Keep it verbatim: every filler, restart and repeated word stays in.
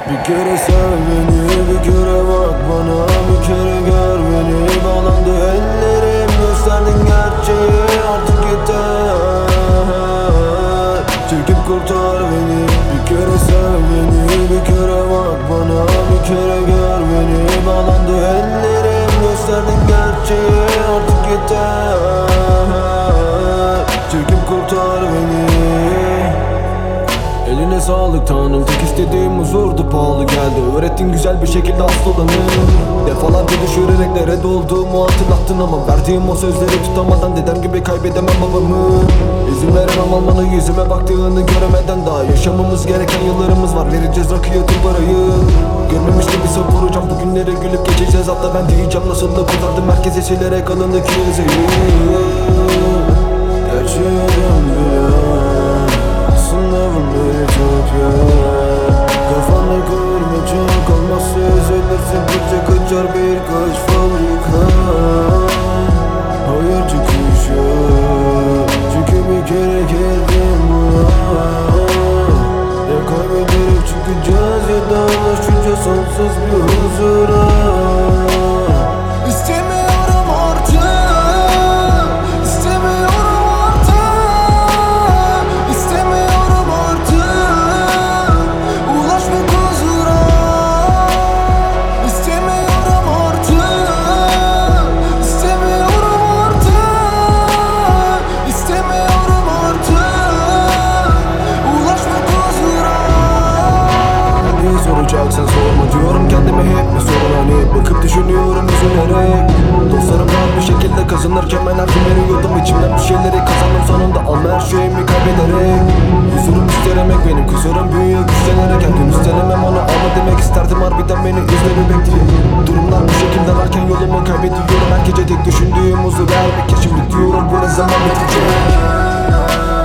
Bir kere sev beni, bir kere bak bana, bir kere gör beni. Bağlandı ellerim, gösterdin gerçeği, artık yeter. Çekip kurtar beni. Bir kere sev beni, bir kere bak bana, bir kere gör beni. Bağlandı ellerim, gösterdin gerçeği, artık yeter. Çekip kurtar beni. Eline sağlık tanrım, tek istediğim huzurdu, pahalı geldi. Öğrettin güzel bir şekilde asıl olanı. Defalarca düşürerek nerede olduğumu hatırlattın ama verdiğim o sözleri tutamadan dedem gibi kaybedemem babamı. İzin veremem almanı, yüzüme baktığını göremeden. Daha yaşamamız gereken yıllarımız var, vereceğiz rakıya tüm parayı. Görmemiş gibi savuracağım bugünleri, gülüp geçeceğiz. Hatta ben diyeceğim nasıl da kurtardım herkese, silerek alındaki yüzeyi. Gerçeğim ya, aslında bunları çok ya. Kafanı kurma, çok olmazsa üzülürsün, gece kaçar birkaç fabrika. Hayır çıkış yok, çünkü bir kere geldim buraya. Ya kaybederek çıkacağız ya da ulaşınca sonsuz bir huzura. İstemiyorum artık, istemiyorum artık, istemiyorum artık ulaşmak huzura. İstemiyorum artık, istemiyorum artık, istemiyorum artık ulaşmak huzura. Niye soracaksın sorma diyorum kendime, hep mi sorun hani. Bakıp düşünüyorum üzülerek. Dostlarım var bir şekilde kazanırken ben her gün veriyordum içimden bir şeyleri, kazandım sonunda ama her şeyimi kaybederek. Huzurum isteremek benim kusurum, büyüyor güçlenerek. Her gün üstelemem onu ama demek isterdim harbiden beni izle bebek diye. Durumlar bu şekilde ararken yolumu kaybediyorum. Her gece tek düşündüğüm huzur ermek ya, şimdi diyorum bu ne zaman bitecek.